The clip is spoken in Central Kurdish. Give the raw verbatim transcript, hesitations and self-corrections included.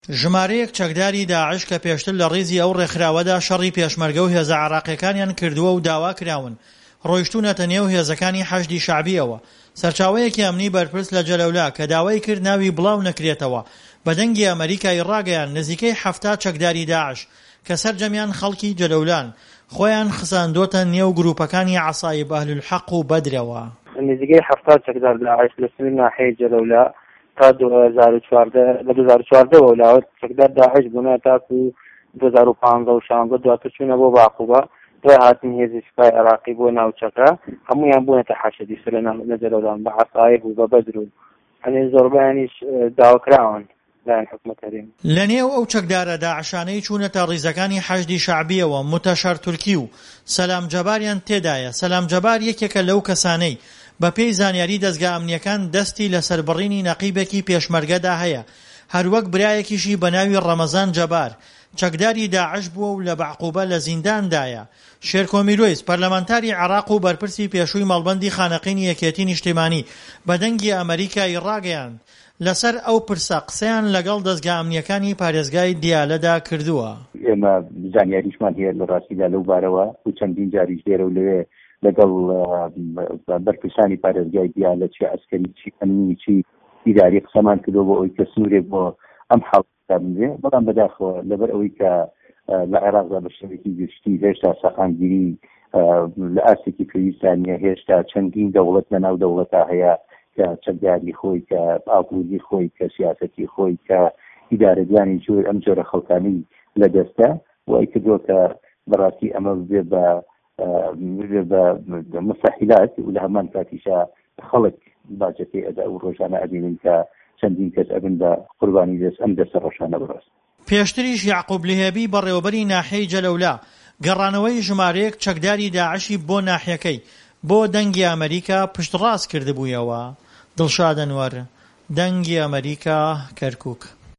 ژمارەیەک چەکداری داعش کە پێشتر لە ڕێزی ئەو ڕێکخراوەدا شەڕی پێشمەرگە و هێزە عێراقیەکانیان کردووە و داوا کراون ڕۆیشتوونەتە نێو هێزەکانی حەشدی شەعبیەوە. سەرچاوەیەکی ئەمنی بەرپرس لە جەلەولا کە داوای کرد ناوی بڵاو نەکرێتەوە بە دەنگی ئەمریکای ڕاگەیان نزیکەی حەفتا چەکداری داعش کە سەرجەمیان خەڵکی جەلەولان خۆیان خساندۆتە نێو گروپەکانی عەسایب ئەهلولحەق و بەدرەوە. نزیکەی حەفتا چەکدار داعش لە سنووری ناحیەی جەلەولا تا دوو هەزار و چواردە لە دوو هەزار و چواردەوە ولاوە چەکدار داعش بوونە تاکو دوو هەزار و پانزە و شانزە دواتر چوونە بۆ باقووبە دوای هاتن هێزی سوپای عێراقی بۆ ناوچەکە هەموویان بوونەتە حەشەدی سەر لە جەلەولان بە عەسایب و بە بەدر و هەنێ زۆربەیانیش داواکراون لایەن حکومەتەرین. لە نێو ئەو چەکدارە داعشانەی چوونەتە ڕیزەکانی حەشدی شەعبیەوە متەشەر تورکی و سەلام جەباریان تێدایە. سەلام جەبار یەکێکە لەو کەسانەی بە پێی زانیاری دەستگا ئەمنیەکان دەستی لە سەربڕینی نەقیبێکی پێشمەرگەدا هەیە. هەروەک برایەکیشی بە ناوی ڕەمەزان جەبار چەکداری داعش بووە و لە بەعقوبە لە زینداندایە. شێرکۆمیلۆیس پەرلەمانتاری عێراق و بەرپرسی پێشووی مەڵبەندی خانەقینی یەکێتی نیشتیمانی بە دەنگی ئەمریکای ڕاگەیاند لەسەر ئەو پرسە قسەیان لەگەڵ دەستگا ئەمنیەکانی پارێزگای دیالەدا کردووە. ئێمە زانیاریشمان هەیە لە ڕاستیدا لەو بارەوە و چەندین جاریش لێرە و لەوێ لەگەڵ بەرپرسانی پارێزگای دیالە چی ئەسکەری چی ئەمنی چی ئیداری قسەمان کردەوە بۆ ئەوەی کە سنوورێک بۆ ئەم حاڵەتە بنرێ بەڵام بەداخەوە لەبەر ئەوەی کە لە عێراقدا بە شێوەیەکی گشتی هێشتا سەقامگیری لە ئاستێکی پێویستان نیە هێشتا چەندین دەوڵەت لەناو دەوڵەتە هەیە کە چەکداری خۆی کە ئاپوردی خۆی کە سیاسەتی خۆی کە ئیدارەدوانی جۆر ئەم جۆرە خەڵکانی لە دەستە و ئەی کردووە کە بەڕاستی ئەمە بێ بە مستحیلات و لە هەمان کاتیشا خەڵک باجەتی ئەدا و ڕۆژانە ئەبینن کە چەندین کەس ئەبن بە قوربانی دەست ئەم دەستە ڕۆژانە بڕاست. پێشتریش یعقوب لێهێبی بەڕێوەبەری ناحیەی جەلەولا گەڕانەوەی ژمارەیەک چەکداری داعشی بۆ ناحیەکەی بۆ دەنگی ئەمریکا پشتڕاست کردبوویەوە. دڵشاد ئەنوەر، دەنگی ئەمریکا، کەرکووک.